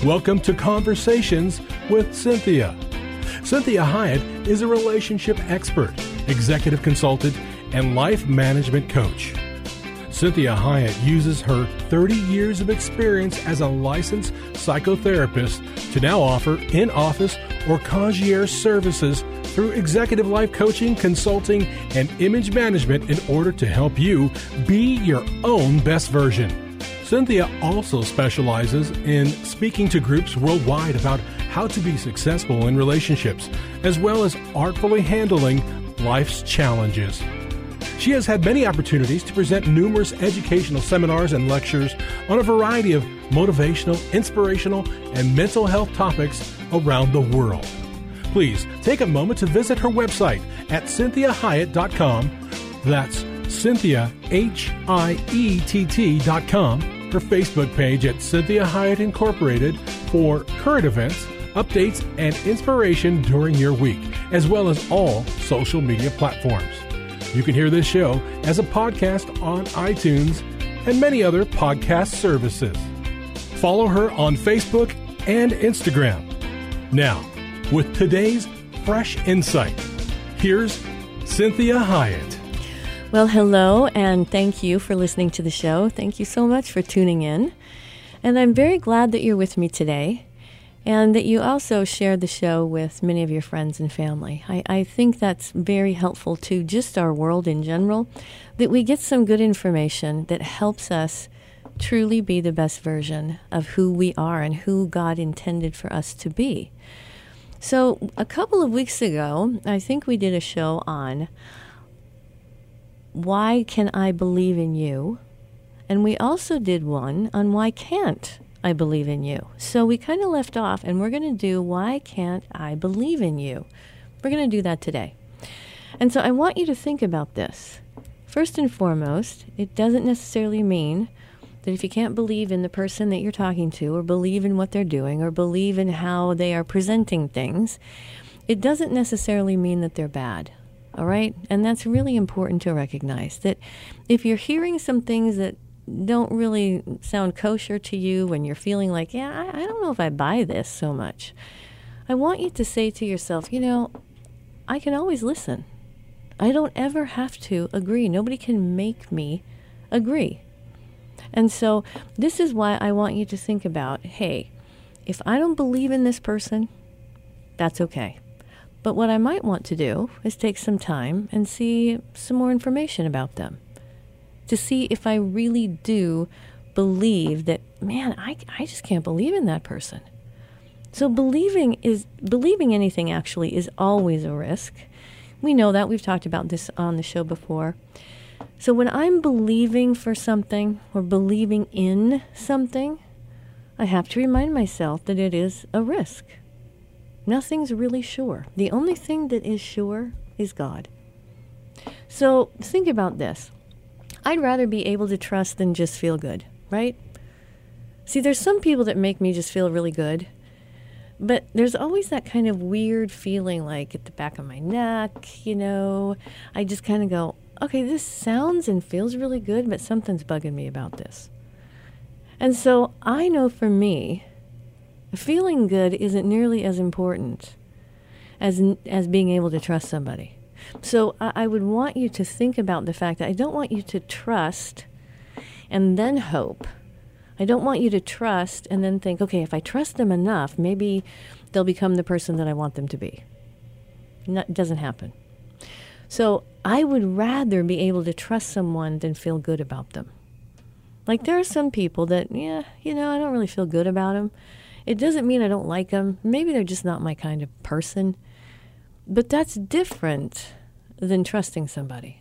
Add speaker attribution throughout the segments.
Speaker 1: Welcome to Conversations with Cynthia. Cynthia Hiett is a relationship expert, executive consultant, and life management coach. Cynthia Hiett uses her 30 years of experience as a licensed psychotherapist to now offer in-office or concierge services through executive life coaching, consulting, and image management in order to help you be your own best version. Cynthia also specializes in speaking to groups worldwide about how to be successful in relationships, as well as artfully handling life's challenges. She has had many opportunities to present numerous educational seminars and lectures on a variety of motivational, inspirational, and mental health topics around the world. Please take a moment to visit her website at CynthiaHiett.com. That's Cynthia, Hiett.com. Her Facebook page at Cynthia Hiett Incorporated for current events, updates, and inspiration during your week, as well as all social media platforms. You can hear this show as a podcast on iTunes and many other podcast services. Follow her on Facebook and Instagram. Now, with today's fresh insight, here's Cynthia Hiett.
Speaker 2: Well, hello, and thank you for listening to the show. Thank you so much for tuning in. And I'm very glad that you're with me today and that you also shared the show with many of your friends and family. I think that's very helpful to just our world in general, that we get some good information that helps us truly be the best version of who we are and who God intended for us to be. So a couple of weeks ago, I think we did a show on why can I believe in you? And we also did one on why can't I believe in you? So we kind of left off, and we're going to do why can't I believe in you? We're going to do that today. And so I want you to think about this. First and foremost, it doesn't necessarily mean that if you can't believe in the person that you're talking to, or believe in what they're doing, or believe in how they are presenting things, it doesn't necessarily mean that they're bad. All right? And that's really important to recognize, that if you're hearing some things that don't really sound kosher to you, when you're feeling like, yeah, I don't know if I buy this so much, I want you to say to yourself, I can always listen. I don't ever have to agree. Nobody can make me agree. And so this is why I want you to think about, hey, if I don't believe in this person, that's okay. But what I might want to do is take some time and see some more information about them, to see if I really do believe that, man, I just can't believe in that person. So believing anything actually is always a risk. We know that. We've talked about this on the show before. So when I'm believing for something or believing in something, I have to remind myself that it is a risk. Nothing's really sure. The only thing that is sure is God. So think about this. I'd rather be able to trust than just feel good, right? See, there's some people that make me just feel really good, but there's always that kind of weird feeling like at the back of my neck, I just kind of go, okay, this sounds and feels really good, but something's bugging me about this. And so I know for me, feeling good isn't nearly as important as being able to trust somebody. So I would want you to think about the fact that I don't want you to trust and then hope. I don't want you to trust and then think, okay, if I trust them enough, maybe they'll become the person that I want them to be. It doesn't happen. So I would rather be able to trust someone than feel good about them. Like there are some people that, I don't really feel good about them. It doesn't mean I don't like them. Maybe they're just not my kind of person. But that's different than trusting somebody.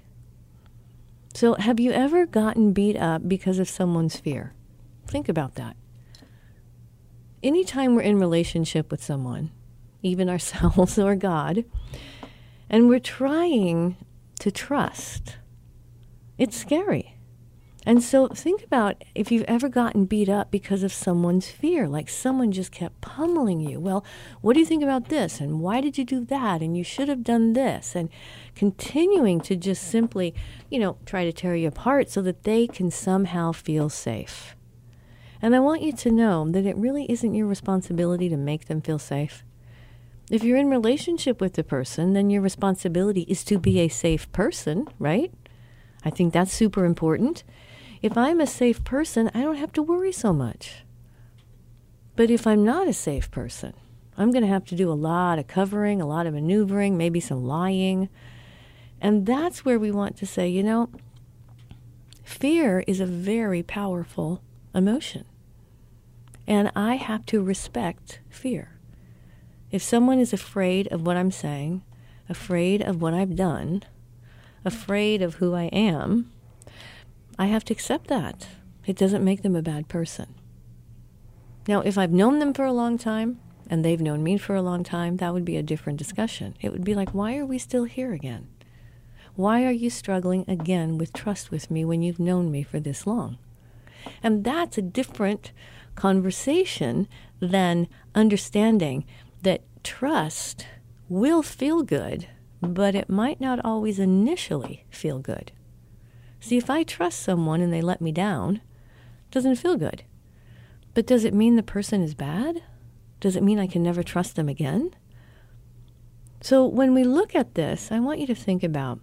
Speaker 2: So have you ever gotten beat up because of someone's fear? Think about that. Anytime we're in relationship with someone, even ourselves or God, and we're trying to trust, it's scary. And so think about if you've ever gotten beat up because of someone's fear, like someone just kept pummeling you. Well, what do you think about this? And why did you do that? And you should have done this. And continuing to just simply, try to tear you apart so that they can somehow feel safe. And I want you to know that it really isn't your responsibility to make them feel safe. If you're in relationship with the person, then your responsibility is to be a safe person, right? I think that's super important. If I'm a safe person, I don't have to worry so much. But if I'm not a safe person, I'm going to have to do a lot of covering, a lot of maneuvering, maybe some lying. And that's where we want to say, fear is a very powerful emotion. And I have to respect fear. If someone is afraid of what I'm saying, afraid of what I've done, afraid of who I am, I have to accept that. It doesn't make them a bad person. Now, if I've known them for a long time, and they've known me for a long time, that would be a different discussion. It would be like, why are we still here again? Why are you struggling again with trust with me when you've known me for this long? And that's a different conversation than understanding that trust will feel good, but it might not always initially feel good. See, if I trust someone and they let me down, it doesn't feel good. But does it mean the person is bad? Does it mean I can never trust them again? So when we look at this, I want you to think about,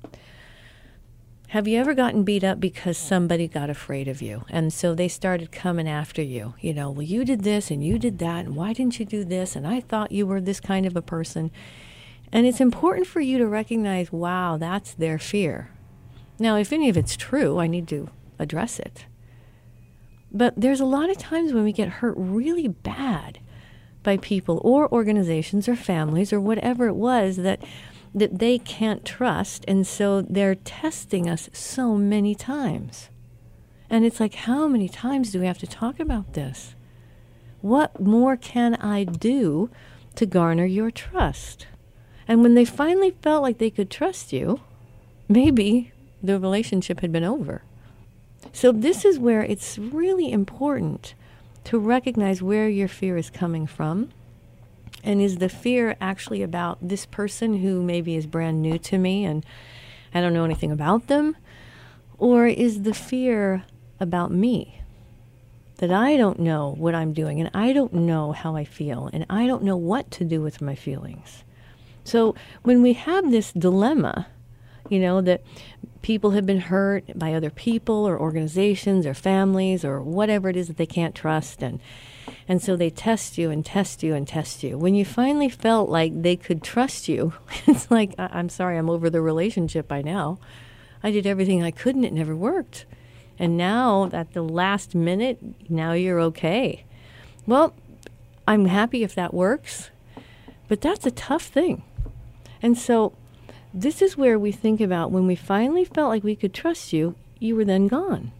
Speaker 2: have you ever gotten beat up because somebody got afraid of you? And so they started coming after you. Well, you did this and you did that, and why didn't you do this? And I thought you were this kind of a person. And it's important for you to recognize, wow, that's their fear. Now, if any of it's true, I need to address it. But there's a lot of times when we get hurt really bad by people or organizations or families or whatever it was that they can't trust, and so they're testing us so many times. And it's like, how many times do we have to talk about this? What more can I do to garner your trust? And when they finally felt like they could trust you, maybe the relationship had been over. So this is where it's really important to recognize where your fear is coming from. And is the fear actually about this person who maybe is brand new to me and I don't know anything about them? Or is the fear about me? That I don't know what I'm doing and I don't know how I feel and I don't know what to do with my feelings. So when we have this dilemma, that people have been hurt by other people or organizations or families or whatever it is that they can't trust, and so they test you and test you and test you. When you finally felt like they could trust you, it's like, I'm sorry, I'm over the relationship by now. I did everything I could and it never worked. And now at the last minute, now you're okay. Well, I'm happy if that works, but that's a tough thing. And so this is where we think about when we finally felt like we could trust you, you were then gone.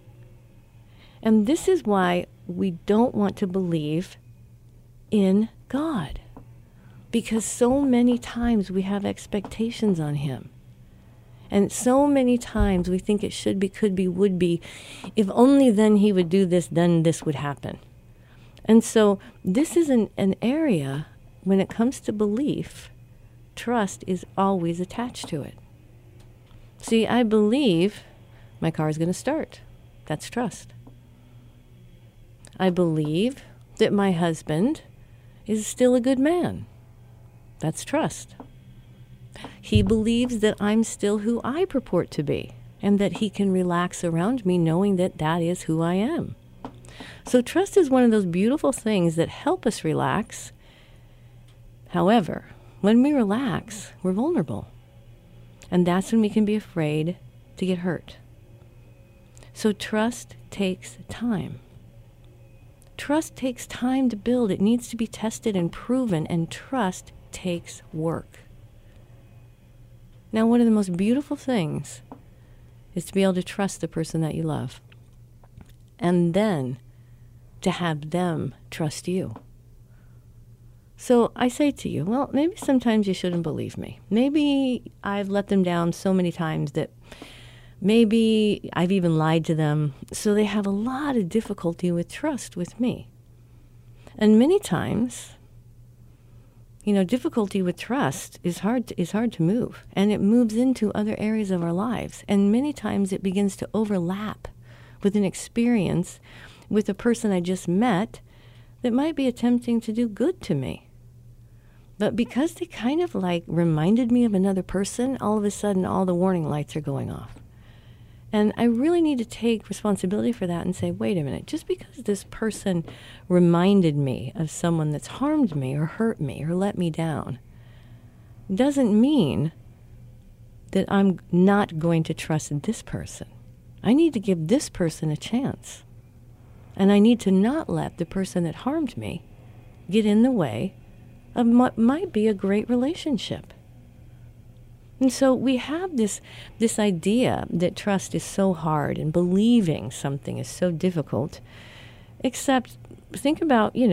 Speaker 2: And this is why we don't want to believe in God. Because so many times we have expectations on Him. And so many times we think it should be, could be, would be. If only then He would do this, then this would happen. And so this is an area, when it comes to belief, trust is always attached to it. See, I believe my car is going to start. That's trust. I believe that my husband is still a good man. That's trust. He believes that I'm still who I purport to be and that he can relax around me knowing that that is who I am. So trust is one of those beautiful things that help us relax. However, when we relax, we're vulnerable. And that's when we can be afraid to get hurt. So trust takes time. Trust takes time to build. It needs to be tested and proven, and trust takes work. Now, one of the most beautiful things is to be able to trust the person that you love, and then to have them trust you. So I say to you, well, maybe sometimes you shouldn't believe me. Maybe I've let them down so many times that maybe I've even lied to them. So they have a lot of difficulty with trust with me. And many times, difficulty with trust is hard to move. And it moves into other areas of our lives. And many times it begins to overlap with an experience with a person I just met that might be attempting to do good to me. But because they kind of like reminded me of another person, all of a sudden all the warning lights are going off. And I really need to take responsibility for that and say, wait a minute, just because this person reminded me of someone that's harmed me or hurt me or let me down doesn't mean that I'm not going to trust this person. I need to give this person a chance. And I need to not let the person that harmed me get in the way of what might be a great relationship. And so we have this idea that trust is so hard and believing something is so difficult, except think about, you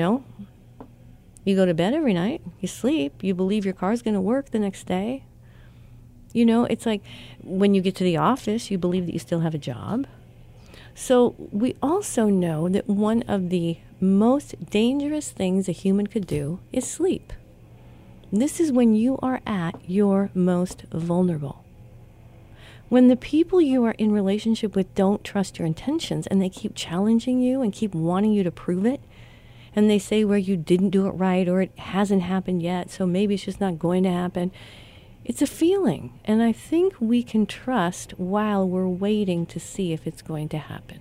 Speaker 2: go to bed every night, you sleep, you believe your car's going to work the next day. It's like when you get to the office, you believe that you still have a job. So we also know that one of the most dangerous things a human could do is sleep. This is when you are at your most vulnerable. When the people you are in relationship with don't trust your intentions and they keep challenging you and keep wanting you to prove it, and they say where you didn't do it right or it hasn't happened yet, so maybe it's just not going to happen. It's a feeling, and I think we can trust while we're waiting to see if it's going to happen.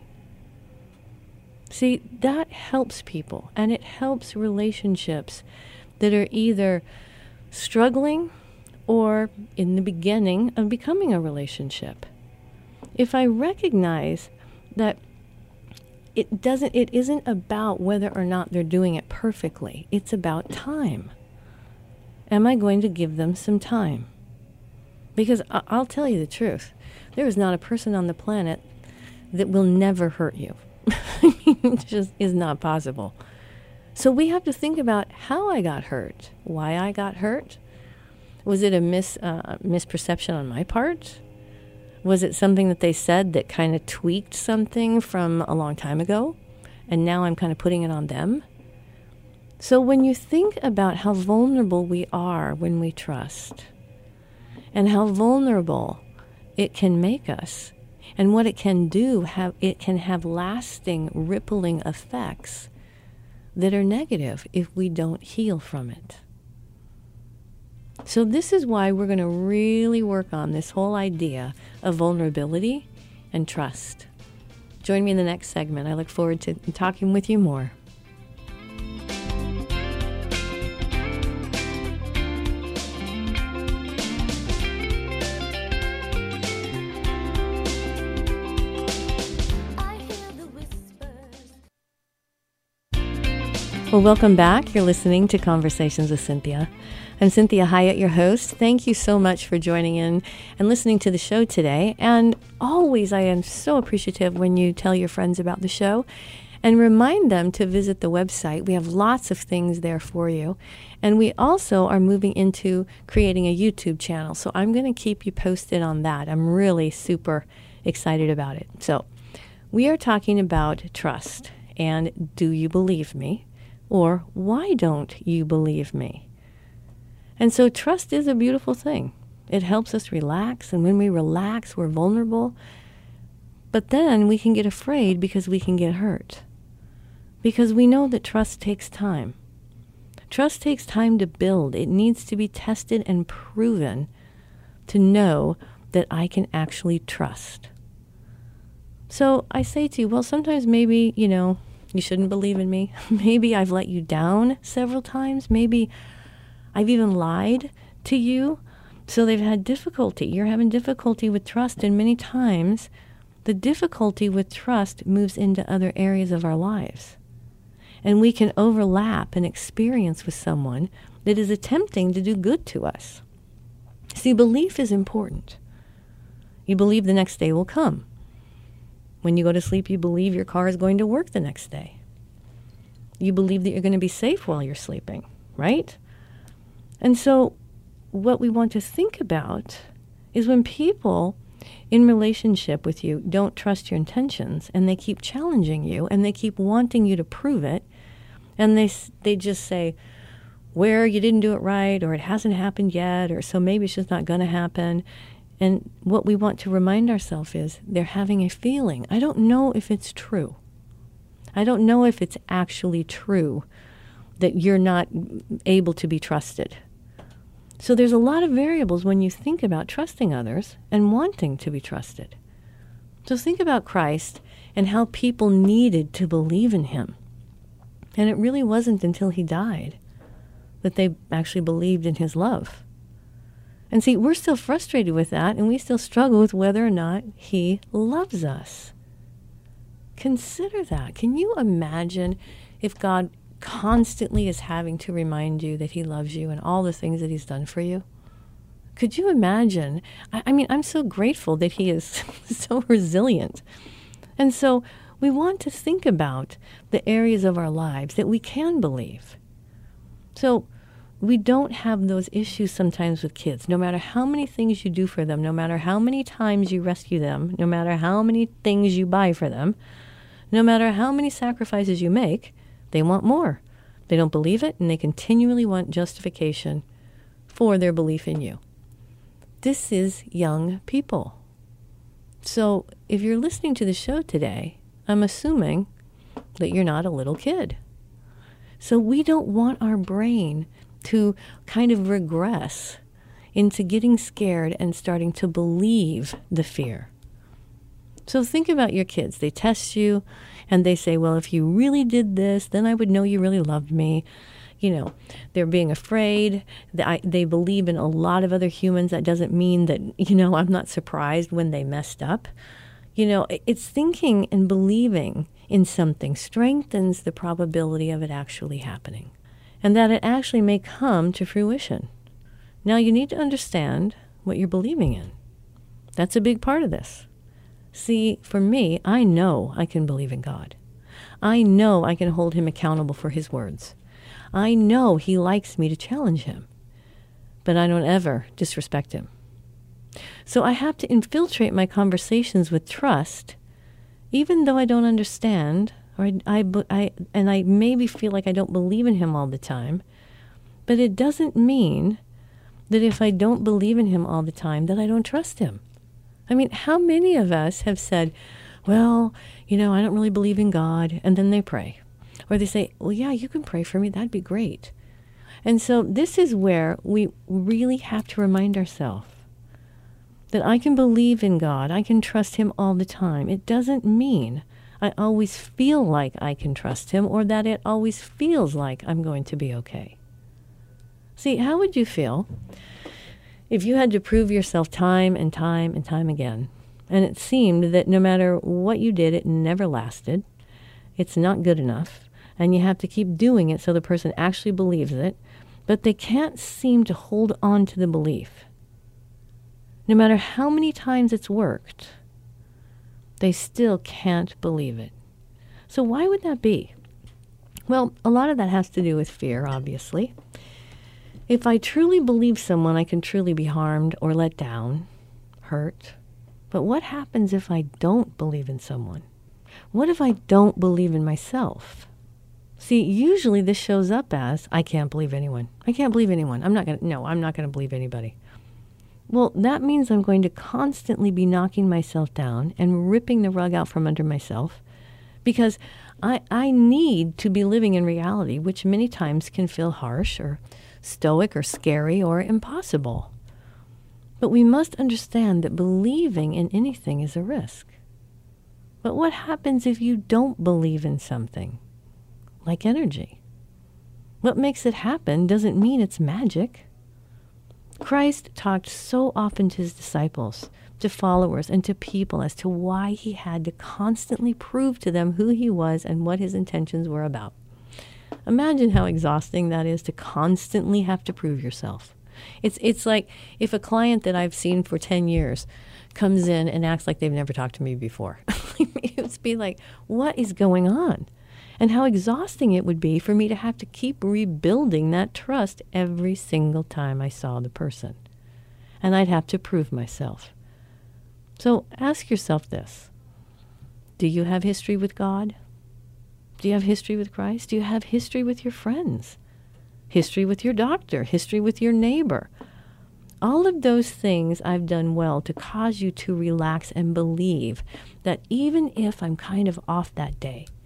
Speaker 2: See, that helps people, and it helps relationships that are either struggling or in the beginning of becoming a relationship. If I recognize that it isn't about whether or not they're doing it perfectly, it's about time. Am I going to give them some time? Because I'll tell you the truth, there is not a person on the planet that will never hurt you. It just is not possible. So we have to think about how I got hurt, why I got hurt. Was it a misperception on my part? Was it something that they said that kind of tweaked something from a long time ago, and now I'm kind of putting it on them? So when you think about how vulnerable we are when we trust, and how vulnerable it can make us, and what it can do, it can have lasting, rippling effects that are negative if we don't heal from it. So this is why we're going to really work on this whole idea of vulnerability and trust. Join me in the next segment. I look forward to talking with you more. Well, welcome back. You're listening to Conversations with Cynthia. I'm Cynthia Hiett, your host. Thank you so much for joining in and listening to the show today. And always, I am so appreciative when you tell your friends about the show and remind them to visit the website. We have lots of things there for you. And we also are moving into creating a YouTube channel. So I'm going to keep you posted on that. I'm really super excited about it. So we are talking about trust. And do you believe me? Or why don't you believe me? And so trust is a beautiful thing. It helps us relax. And when we relax, we're vulnerable. But then we can get afraid because we can get hurt. Because we know that trust takes time. Trust takes time to build. It needs to be tested and proven to know that I can actually trust. So I say to you, well, sometimes maybe, you shouldn't believe in me. Maybe I've let you down several times. Maybe I've even lied to you. So they've had difficulty. You're having difficulty with trust. And many times the difficulty with trust moves into other areas of our lives. And we can overlap an experience with someone that is attempting to do good to us. See, belief is important. You believe the next day will come. When you go to sleep, you believe your car is going to work the next day. You believe that you're going to be safe while you're sleeping, right? And so what we want to think about is when people in relationship with you don't trust your intentions and they keep challenging you and they keep wanting you to prove it, and they just say, where you didn't do it right, or it hasn't happened yet, or so maybe it's just not going to happen. And what we want to remind ourselves is they're having a feeling. I don't know if it's true. I don't know if it's actually true that you're not able to be trusted. So there's a lot of variables when you think about trusting others and wanting to be trusted. So think about Christ and how people needed to believe in him. And it really wasn't until he died that they actually believed in his love. And see, we're still frustrated with that, and we still struggle with whether or not he loves us. Consider that. Can you imagine if God constantly is having to remind you that he loves you and all the things that he's done for you? Could you imagine? I mean, I'm so grateful that he is so resilient. And so we want to think about the areas of our lives that we can believe. So we don't have those issues sometimes with kids. No matter how many things you do for them, no matter how many times you rescue them, no matter how many things you buy for them, no matter how many sacrifices you make, they want more. They don't believe it, and they continually want justification for their belief in you. This is young people. So if you're listening to the show today, I'm assuming that you're not a little kid. So we don't want our brain to kind of regress into getting scared and starting to believe the fear. So think about your kids. They test you and they say, well, if you really did this, then I would know you really loved me. You know, they're being afraid. They believe in a lot of other humans. That doesn't mean that, I'm not surprised when they messed up. It's thinking and believing in something strengthens the probability of it actually happening and that it actually may come to fruition. Now, you need to understand what you're believing in. That's a big part of this. See, for me, I know I can believe in God. I know I can hold him accountable for his words. I know he likes me to challenge him, but I don't ever disrespect him. So I have to infiltrate my conversations with trust, even though I don't understand, or I maybe feel like I don't believe in him all the time. But it doesn't mean that if I don't believe in him all the time, that I don't trust him. I mean, how many of us have said, well, I don't really believe in God, and then they pray. Or they say, well, yeah, you can pray for me. That'd be great. And so this is where we really have to remind ourselves that I can believe in God. I can trust him all the time. It doesn't mean I always feel like I can trust him or that it always feels like I'm going to be okay. See, how would you feel if you had to prove yourself time and time and time again, and it seemed that no matter what you did, it never lasted, it's not good enough, and you have to keep doing it so the person actually believes it, but they can't seem to hold on to the belief? No matter how many times it's worked, they still can't believe it. So why would that be? Well, a lot of that has to do with fear, obviously. If I truly believe someone, I can truly be harmed or let down, hurt. But what happens if I don't believe in someone? What if I don't believe in myself? See, usually this shows up as, I can't believe anyone. I can't believe anyone. I'm not going to believe anybody. Well, that means I'm going to constantly be knocking myself down and ripping the rug out from under myself because I need to be living in reality, which many times can feel harsh or stoic or scary or impossible. But we must understand that believing in anything is a risk. But what happens if you don't believe in something? Like energy. What makes it happen doesn't mean it's magic. Christ talked so often to his disciples, to followers, and to people as to why he had to constantly prove to them who he was and what his intentions were about. Imagine how exhausting that is to constantly have to prove yourself. It's like if a client that I've seen for 10 years comes in and acts like they've never talked to me before. It would be like, what is going on? And how exhausting it would be for me to have to keep rebuilding that trust every single time I saw the person. And I'd have to prove myself. So ask yourself this. Do you have history with God? Do you have history with Christ? Do you have history with your friends? History with your doctor? History with your neighbor? All of those things I've done well to cause you to relax and believe that even if I'm kind of off that day,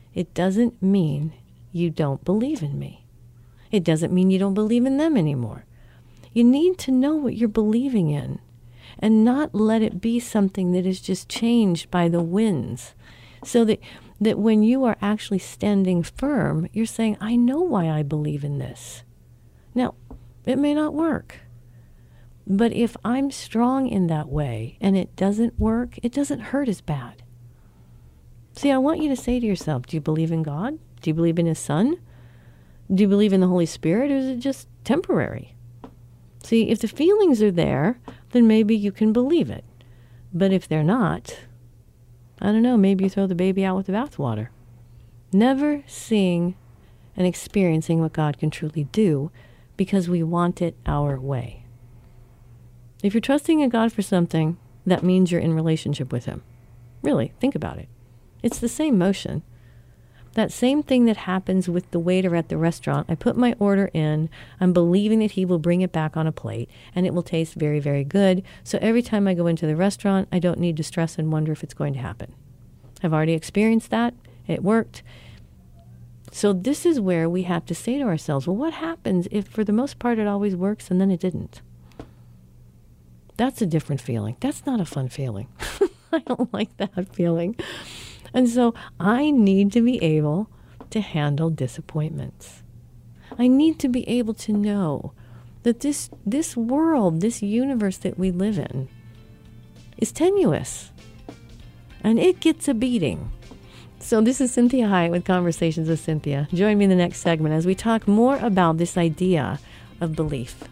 Speaker 2: it doesn't mean you don't believe in me. It doesn't mean you don't believe in them anymore. You need to know what you're believing in and not let it be something that is just changed by the winds. So that when you are actually standing firm, you're saying, I know why I believe in this. Now, it may not work. But if I'm strong in that way and it doesn't work, it doesn't hurt as bad. See, I want you to say to yourself, do you believe in God? Do you believe in His Son? Do you believe in the Holy Spirit, or is it just temporary? See, if the feelings are there, then maybe you can believe it. But if they're not, I don't know, maybe you throw the baby out with the bathwater. Never seeing and experiencing what God can truly do because we want it our way. If you're trusting in God for something, that means you're in relationship with Him. Really, think about it. It's the same motion. That same thing that happens with the waiter at the restaurant. I put my order in. I'm believing that he will bring it back on a plate and it will taste very, very good. So every time I go into the restaurant, I don't need to stress and wonder if it's going to happen. I've already experienced that. It worked. So this is where we have to say to ourselves, well, what happens if for the most part it always works and then it didn't? That's a different feeling. That's not a fun feeling. I don't like that feeling. And so I need to be able to handle disappointments. I need to be able to know that this world, this universe that we live in is tenuous. And it gets a beating. So this is Cinthia Hiett with Conversations with Cinthia. Join me in the next segment as we talk more about this idea of belief.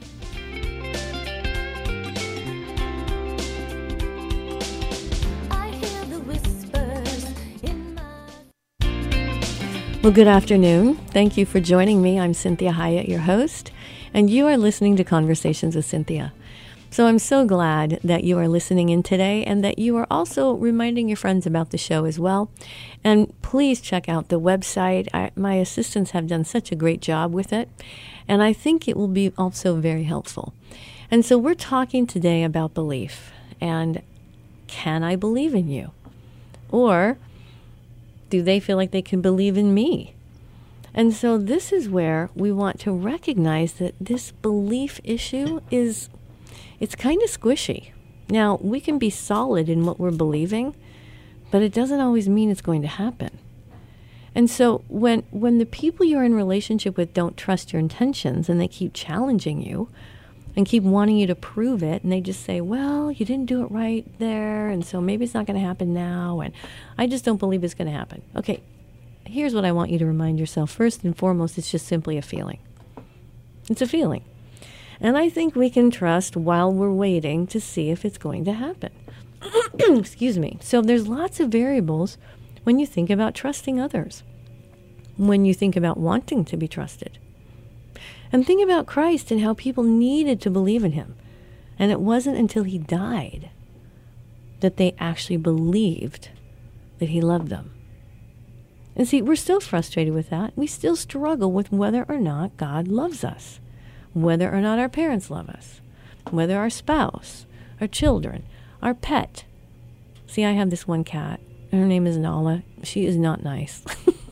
Speaker 2: Well, good afternoon. Thank you for joining me. I'm Cinthia Hiett, your host, and you are listening to Conversations with Cinthia. So I'm so glad that you are listening in today and that you are also reminding your friends about the show as well. And please check out the website. My assistants have done such a great job with it, and I think it will be also very helpful. And so we're talking today about belief and can I believe in you? Or do they feel like they can believe in me? And so this is where we want to recognize that this belief issue it's kind of squishy. Now, we can be solid in what we're believing, but it doesn't always mean it's going to happen. And so when the people you're in relationship with don't trust your intentions and they keep challenging you and keep wanting you to prove it, and they just say, well, you didn't do it right there, and so maybe it's not going to happen now, and I just don't believe it's going to happen. Okay, here's what I want you to remind yourself. First and foremost, it's just simply a feeling. It's a feeling. And I think we can trust while we're waiting to see if it's going to happen. Excuse me. So there's lots of variables when you think about trusting others, when you think about wanting to be trusted. And think about Christ and how people needed to believe in Him. And it wasn't until He died that they actually believed that He loved them. And see, we're still frustrated with that. We still struggle with whether or not God loves us, whether or not our parents love us, whether our spouse, our children, our pet. See, I have this one cat. Her name is Nala. She is not nice.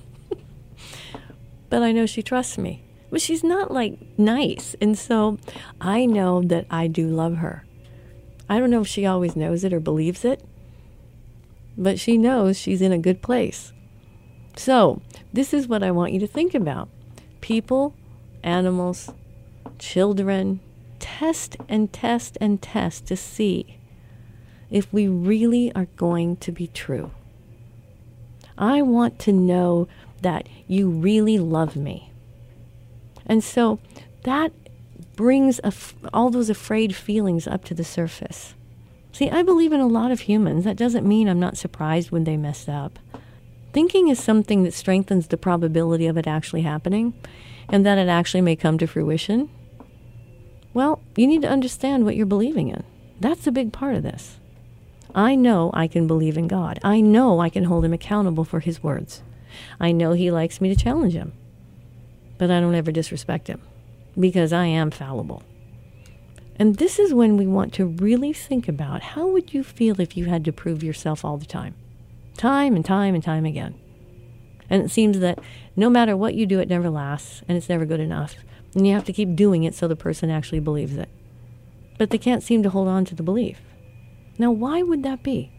Speaker 2: But I know she trusts me. But she's not like nice. And so I know that I do love her. I don't know if she always knows it or believes it, but she knows she's in a good place. So this is what I want you to think about. People, animals, children, test and test and test to see if we really are going to be true. I want to know that you really love me. And so that brings all those afraid feelings up to the surface. See, I believe in a lot of humans. That doesn't mean I'm not surprised when they mess up. Thinking is something that strengthens the probability of it actually happening and that it actually may come to fruition. Well, you need to understand what you're believing in. That's a big part of this. I know I can believe in God. I know I can hold Him accountable for His words. I know He likes me to challenge Him. But I don't ever disrespect Him because I am fallible. And this is when we want to really think about how would you feel if you had to prove yourself all the time? Time and time and time again. And it seems that no matter what you do, it never lasts, and it's never good enough. And you have to keep doing it so the person actually believes it. But they can't seem to hold on to the belief. Now, why would that be?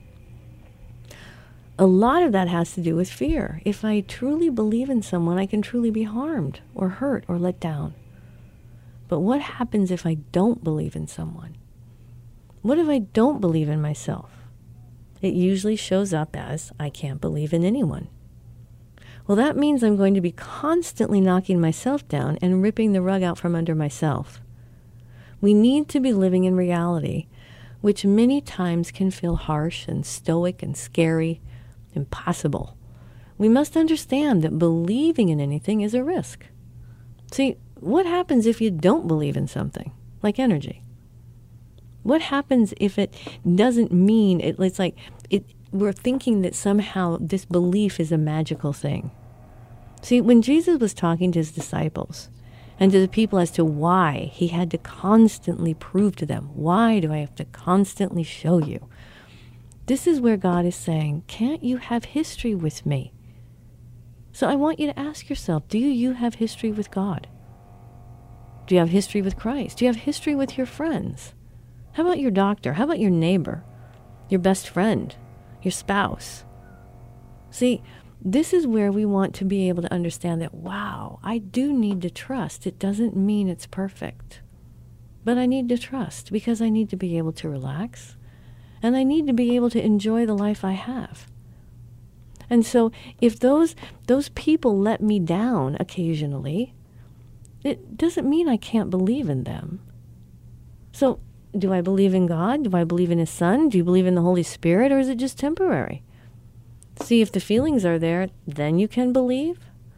Speaker 2: A lot of that has to do with fear. If I truly believe in someone, I can truly be harmed or hurt or let down. But what happens if I don't believe in someone? What if I don't believe in myself? It usually shows up as, I can't believe in anyone. Well, that means I'm going to be constantly knocking myself down and ripping the rug out from under myself. We need to be living in reality, which many times can feel harsh and stoic and scary, impossible. We must understand that believing in anything is a risk. See, what happens if you don't believe in something, like energy? What happens if it doesn't mean, it's like we're thinking that somehow this belief is a magical thing. See, when Jesus was talking to his disciples and to the people as to why he had to constantly prove to them, why do I have to constantly show you? This is where God is saying, can't you have history with me? So I want you to ask yourself, do you have history with God? Do you have history with Christ? Do you have history with your friends? How about your doctor? How about your neighbor? Your best friend? Your spouse? See, this is where we want to be able to understand that, wow, I do need to trust. It doesn't mean it's perfect. But I need to trust because I need to be able to relax. And I need to be able to enjoy the life I have. And so if those people let me down occasionally, it doesn't mean I can't believe in them. So do I believe in God? Do I believe in his Son? Do you believe in the Holy Spirit? Or is it just temporary? See, if the feelings are there, then you can believe.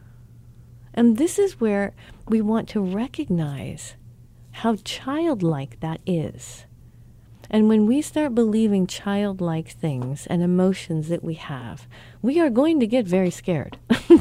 Speaker 2: And this is where we want to recognize how childlike that is. And when we start believing childlike things and emotions that we have, we are going to get very scared.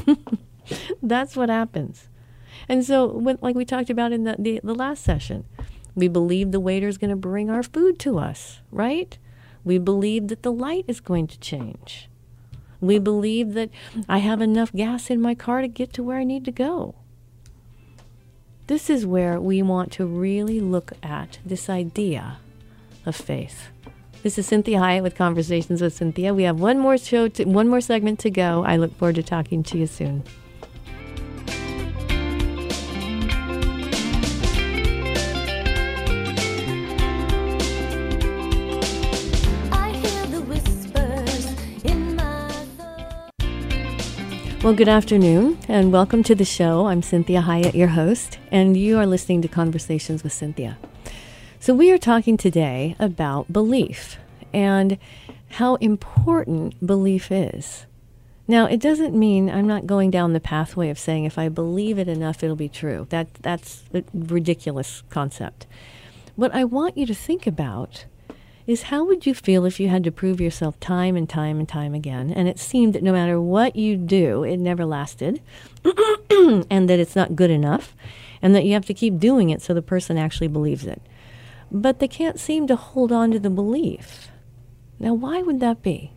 Speaker 2: That's what happens. And so, like we talked about in the last session, we believe the waiter's going to bring our food to us, right? We believe that the light is going to change. We believe that I have enough gas in my car to get to where I need to go. This is where we want to really look at this idea of faith. This is Cynthia Hiett with Conversations with Cynthia. We have one more segment to go. I look forward to talking to you soon. Well, good afternoon, and welcome to the show. I'm Cynthia Hiett, your host, and you are listening to Conversations with Cynthia. So we are talking today about belief and how important belief is. Now, it doesn't mean I'm not going down the pathway of saying if I believe it enough, it'll be true. That's a ridiculous concept. What I want you to think about is how would you feel if you had to prove yourself time and time and time again, and it seemed that no matter what you do, it never lasted, and that it's not good enough, and that you have to keep doing it so the person actually believes it. But they can't seem to hold on to the belief. Now, why would that be?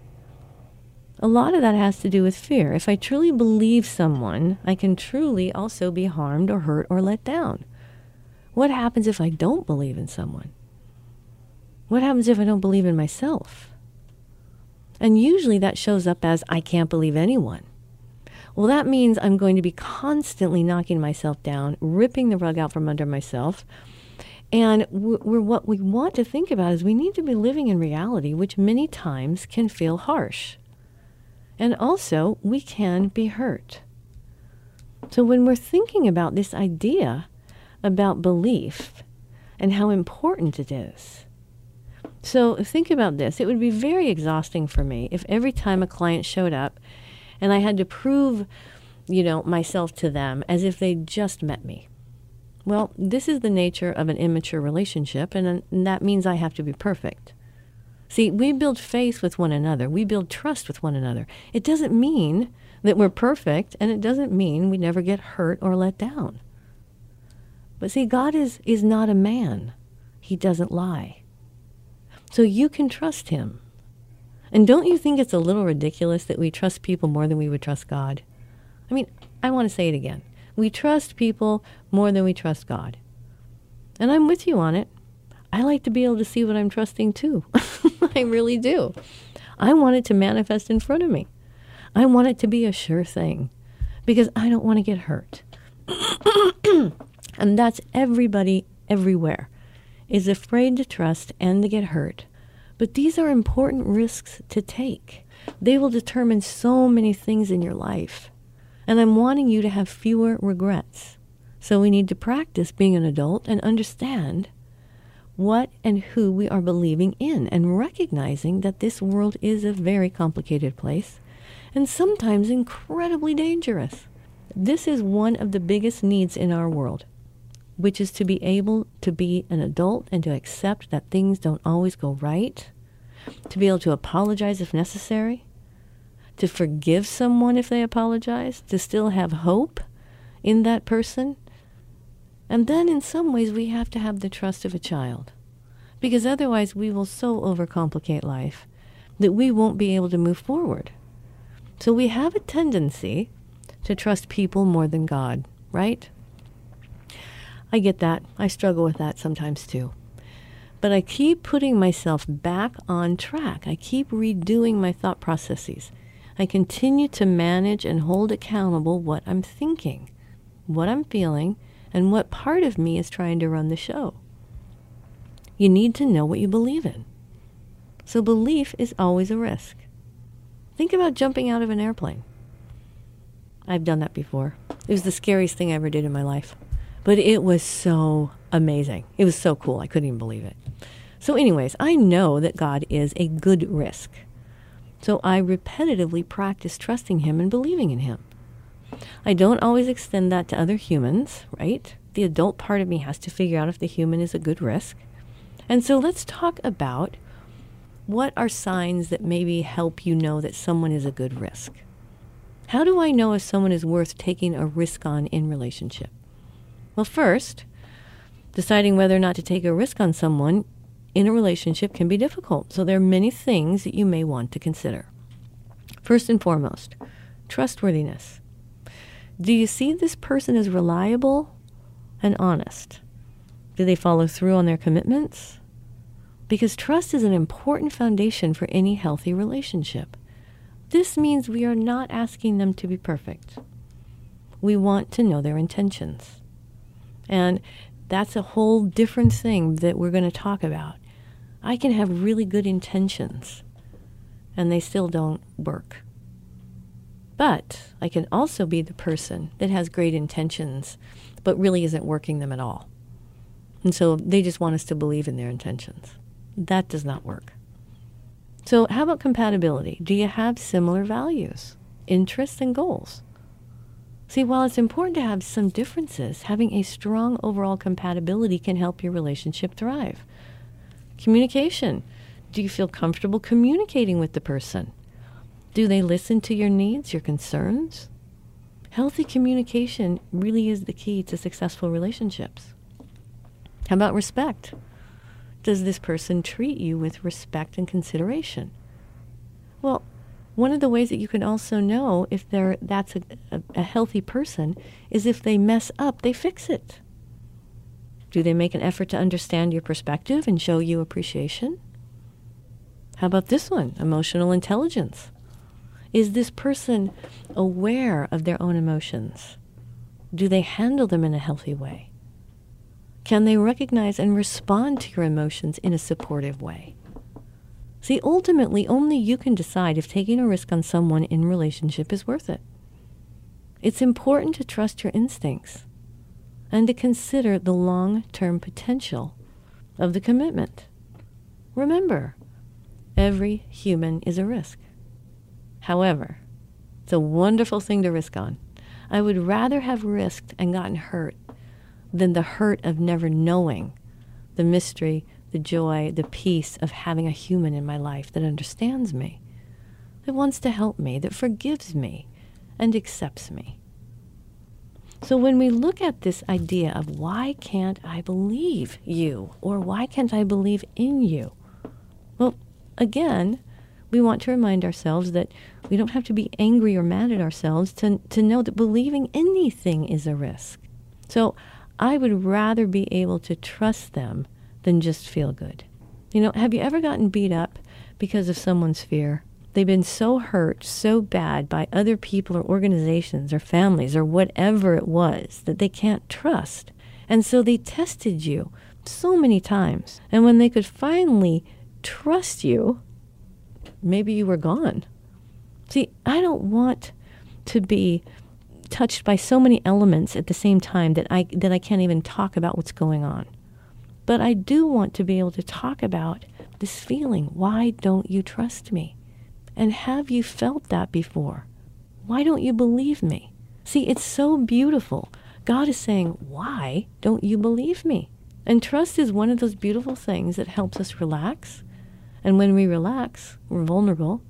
Speaker 2: A lot of that has to do with fear. If I truly believe someone, I can truly also be harmed or hurt or let down. What happens if I don't believe in someone? What happens if I don't believe in myself? And usually that shows up as I can't believe anyone. Well, that means I'm going to be constantly knocking myself down, ripping the rug out from under myself. And what we want to think about is we need to be living in reality, which many times can feel harsh. And also, we can be hurt. So when we're thinking about this idea about belief and how important it is, so think about this. It would be very exhausting for me if every time a client showed up and I had to prove, myself to them as if they just met me. Well, this is the nature of an immature relationship, and that means I have to be perfect. See, we build faith with one another. We build trust with one another. It doesn't mean that we're perfect, and it doesn't mean we never get hurt or let down. But see, God is not a man. He doesn't lie. So you can trust him. And don't you think it's a little ridiculous that we trust people more than we would trust God? I mean, I want to say it again. We trust people more than we trust God. And I'm with you on it. I like to be able to see what I'm trusting too. I really do. I want it to manifest in front of me. I want it to be a sure thing because I don't want to get hurt. And that's everybody everywhere is afraid to trust and to get hurt. But these are important risks to take. They will determine so many things in your life. And I'm wanting you to have fewer regrets. So we need to practice being an adult and understand what and who we are believing in and recognizing that this world is a very complicated place and sometimes incredibly dangerous. This is one of the biggest needs in our world, which is to be able to be an adult and to accept that things don't always go right, to be able to apologize if necessary, to forgive someone if they apologize, to still have hope in that person. And then in some ways we have to have the trust of a child, because otherwise we will so overcomplicate life that we won't be able to move forward. So we have a tendency to trust people more than God, right? I get that. I struggle with that sometimes too. But I keep putting myself back on track. I keep redoing my thought processes. I continue to manage and hold accountable what I'm thinking, what I'm feeling, and what part of me is trying to run the show. You need to know what you believe in. So belief is always a risk. Think about jumping out of an airplane. I've done that before. It was the scariest thing I ever did in my life. But it was so amazing. It was so cool. I couldn't even believe it. So anyways, I know that God is a good risk. So I repetitively practice trusting him and believing in him. I don't always extend that to other humans, right? The adult part of me has to figure out if the human is a good risk. And so let's talk about what are signs that maybe help you know that someone is a good risk. How do I know if someone is worth taking a risk on in relationship? Well, first, deciding whether or not to take a risk on someone in a relationship can be difficult. So there are many things that you may want to consider. First and foremost, trustworthiness. Do you see this person as reliable and honest? Do they follow through on their commitments? Because trust is an important foundation for any healthy relationship. This means we are not asking them to be perfect. We want to know their intentions. And that's a whole different thing that we're going to talk about. I can have really good intentions, and they still don't work. But I can also be the person that has great intentions, but really isn't working them at all. And so they just want us to believe in their intentions. That does not work. So how about compatibility? Do you have similar values, interests, and goals? See, while it's important to have some differences, having a strong overall compatibility can help your relationship thrive. Communication. Do you feel comfortable communicating with the person? Do they listen to your needs, your concerns? Healthy communication really is the key to successful relationships. How about respect? Does this person treat you with respect and consideration? Well, one of the ways that you can also know if that's a healthy person is if they mess up, they fix it. Do they make an effort to understand your perspective and show you appreciation? How about this one, emotional intelligence? Is this person aware of their own emotions? Do they handle them in a healthy way? Can they recognize and respond to your emotions in a supportive way? See, ultimately, only you can decide if taking a risk on someone in relationship is worth it. It's important to trust your instincts and to consider the long-term potential of the commitment. Remember, every human is a risk. However, it's a wonderful thing to risk on. I would rather have risked and gotten hurt than the hurt of never knowing the mystery, the joy, the peace of having a human in my life that understands me, that wants to help me, that forgives me, and accepts me. So when we look at this idea of why can't I believe you, or why can't I believe in you? Well, again, We want to remind ourselves that we don't have to be angry or mad at ourselves to know that believing anything is a risk. So I would rather be able to trust them than just feel good. Have you ever gotten beat up because of someone's fear? They've been so hurt, so bad by other people or organizations or families or whatever it was that they can't trust. And so they tested you so many times. And when they could finally trust you, maybe you were gone. See, I don't want to be touched by so many elements at the same time that I can't even talk about what's going on. But I do want to be able to talk about this feeling. Why don't you trust me? And have you felt that before? Why don't you believe me? See, it's so beautiful. God is saying, why don't you believe me? And trust is one of those beautiful things that helps us relax. And when we relax, we're vulnerable.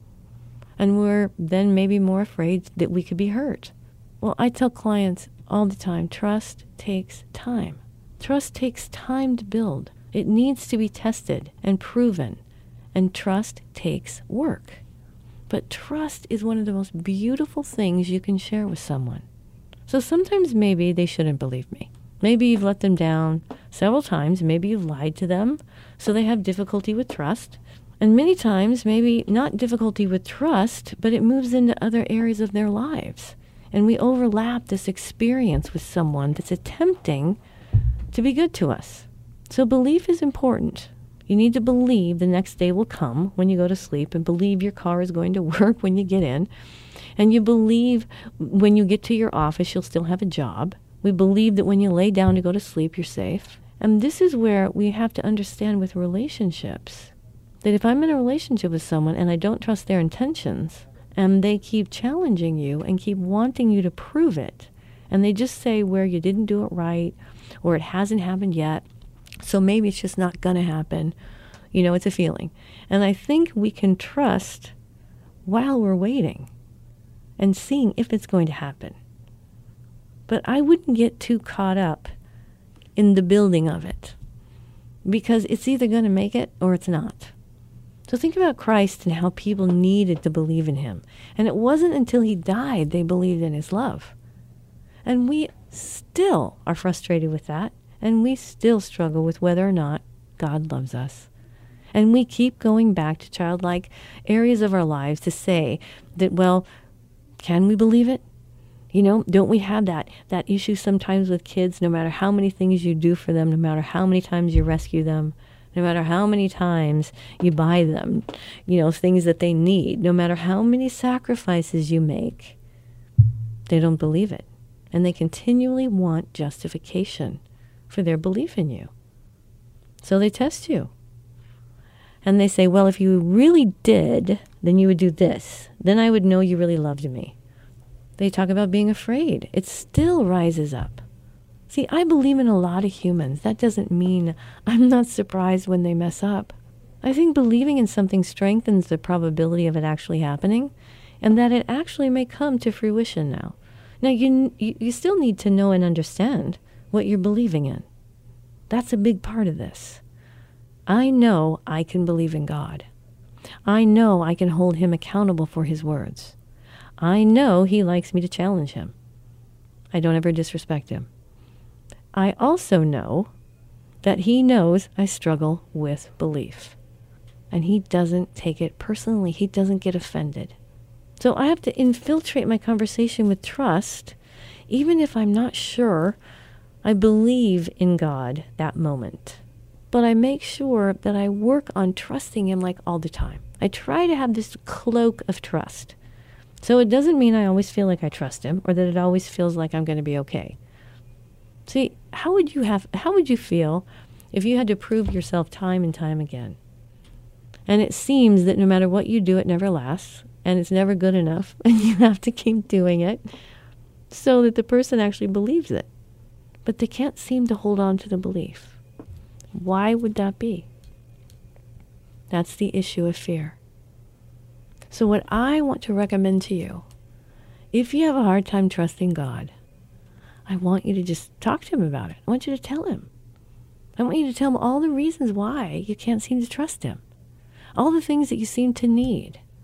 Speaker 2: And we're then maybe more afraid that we could be hurt. Well, I tell clients all the time, trust takes time. Trust takes time to build. It needs to be tested and proven. And trust takes work. But trust is one of the most beautiful things you can share with someone. So sometimes maybe they shouldn't believe me. Maybe you've let them down several times. Maybe you've lied to them, so they have difficulty with trust. And many times, maybe not difficulty with trust, but it moves into other areas of their lives. And we overlap this experience with someone that's attempting to be good to us. So belief is important. You need to believe the next day will come when you go to sleep, and believe your car is going to work when you get in. And you believe when you get to your office, you'll still have a job. We believe that when you lay down to go to sleep, you're safe. And this is where we have to understand with relationships that if I'm in a relationship with someone and I don't trust their intentions, and they keep challenging you and keep wanting you to prove it, and they just say where you didn't do it right, or it hasn't happened yet, so maybe it's just not going to happen. It's a feeling. And I think we can trust while we're waiting and seeing if it's going to happen. But I wouldn't get too caught up in the building of it, because it's either going to make it or it's not. So think about Christ and how people needed to believe in him. And it wasn't until he died they believed in his love. And we still are frustrated with that. And we still struggle with whether or not God loves us. And we keep going back to childlike areas of our lives to say that, well, can we believe it? Don't we have that issue sometimes with kids, no matter how many things you do for them, no matter how many times you rescue them, no matter how many times you buy them, things that they need, no matter how many sacrifices you make, they don't believe it. And they continually want justification for their belief in you. So they test you. And they say, well, if you really did, then you would do this. Then I would know you really loved me. They talk about being afraid. It still rises up. See, I believe in a lot of humans. That doesn't mean I'm not surprised when they mess up. I think believing in something strengthens the probability of it actually happening, and that it actually may come to fruition now. Now, you still need to know and understand what you're believing in. That's a big part of this. I know I can believe in God. I know I can hold him accountable for his words. I know he likes me to challenge him. I don't ever disrespect him. I also know that he knows I struggle with belief. And he doesn't take it personally. He doesn't get offended. So I have to infiltrate my conversation with trust, even if I'm not sure I believe in God that moment. But I make sure that I work on trusting him like all the time. I try to have this cloak of trust. So it doesn't mean I always feel like I trust him, or that it always feels like I'm going to be okay. See, how would you feel if you had to prove yourself time and time again? And it seems that no matter what you do, it never lasts, and it's never good enough, and you have to keep doing it so that the person actually believes it. But they can't seem to hold on to the belief. Why would that be? That's the issue of fear. So what I want to recommend to you, if you have a hard time trusting God, I want you to just talk to him about it. I want you to tell him. I want you to tell him all the reasons why you can't seem to trust him. All the things that you seem to need.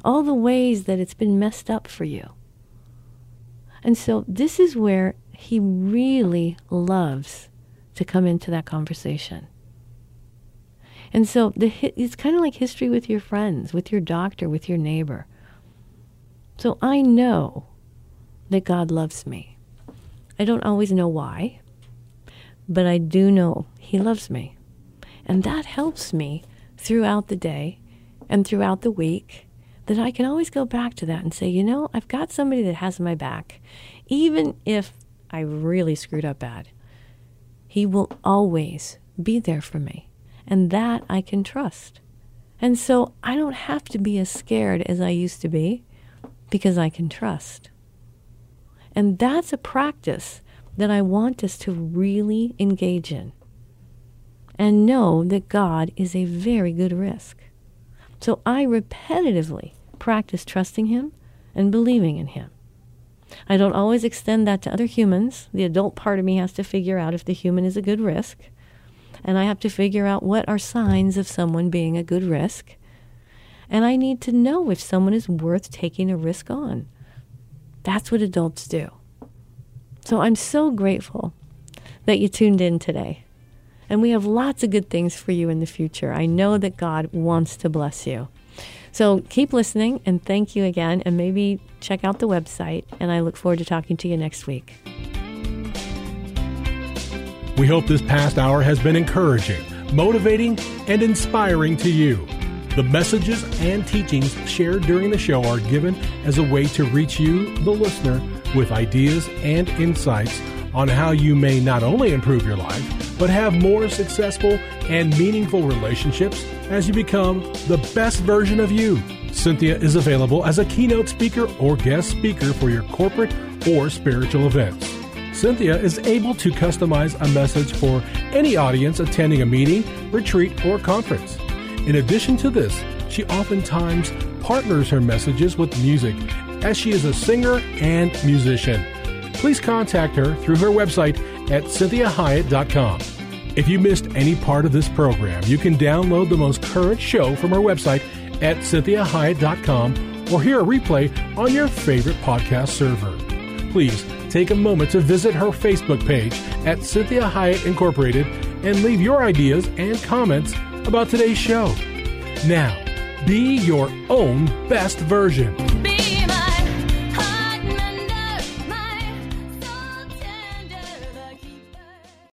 Speaker 2: all the ways that it's been messed up for you. And so this is where he really loves to come into that conversation. And so it's kind of like history with your friends, with your doctor, with your neighbor. So I know that God loves me. I don't always know why, but I do know he loves me. And that helps me throughout the day and throughout the week, that I can always go back to that and say, you know, I've got somebody that has my back. Even if I really screwed up bad, he will always be there for me. And that I can trust. And so I don't have to be as scared as I used to be, because I can trust. And that's a practice that I want us to really engage in. And know that God is a very good risk. So I repetitively practice trusting him and believing in him. I don't always extend that to other humans. The adult part of me has to figure out if the human is a good risk. And I have to figure out what are signs of someone being a good risk. And I need to know if someone is worth taking a risk on. That's what adults do. So I'm so grateful that you tuned in today. And we have lots of good things for you in the future. I know that God wants to bless you. So keep listening, and thank you again. And maybe check out the website. And I look forward to talking to you next week.
Speaker 1: We hope this past hour has been encouraging, motivating, and inspiring to you. The messages and teachings shared during the show are given as a way to reach you, the listener, with ideas and insights on how you may not only improve your life, but have more successful and meaningful relationships as you become the best version of you. Cynthia is available as a keynote speaker or guest speaker for your corporate or spiritual events. Cynthia is able to customize a message for any audience attending a meeting, retreat, or conference. In addition to this, she oftentimes partners her messages with music, as she is a singer and musician. Please contact her through her website at CynthiaHyatt.com. If you missed any part of this program, you can download the most current show from her website at CynthiaHyatt.com or hear a replay on your favorite podcast server. Please take a moment to visit her Facebook page at Cynthia Hyatt Incorporated and leave your ideas and comments about today's show. Now, be your own best version.